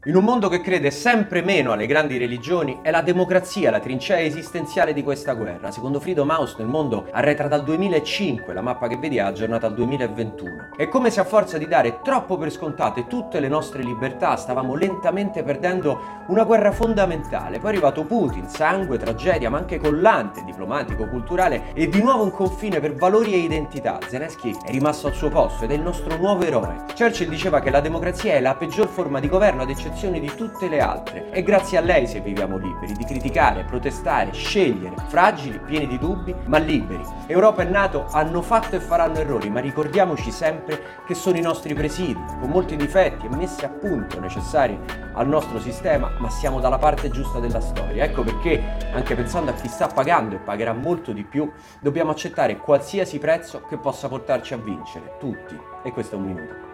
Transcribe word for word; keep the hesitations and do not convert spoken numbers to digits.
In un mondo che crede sempre meno alle grandi religioni, è la democrazia la trincea esistenziale di questa guerra. Secondo Freedom House nel mondo arretra dal duemilacinque, la mappa che vedi è aggiornata al duemilaventuno. È come se a forza di dare troppo per scontate tutte le nostre libertà stavamo lentamente perdendo una guerra fondamentale. Poi è arrivato Putin, sangue, tragedia, ma anche collante, diplomatico, culturale e di nuovo un confine per valori e identità. Zelensky è rimasto al suo posto ed è il nostro nuovo eroe. Churchill diceva che la democrazia è la peggior forma di governo ad eccezione di tutte le altre. È grazie a lei se viviamo liberi di criticare, protestare, scegliere, fragili, pieni di dubbi, ma liberi. Europa e NATO hanno fatto e faranno errori, ma ricordiamoci sempre che sono i nostri presidi, con molti difetti e messi a punto necessari al nostro sistema, ma siamo dalla parte giusta della storia. Ecco perché, anche pensando a chi sta pagando e pagherà molto di più, dobbiamo accettare qualsiasi prezzo che possa portarci a vincere, tutti. E questo è un minuto.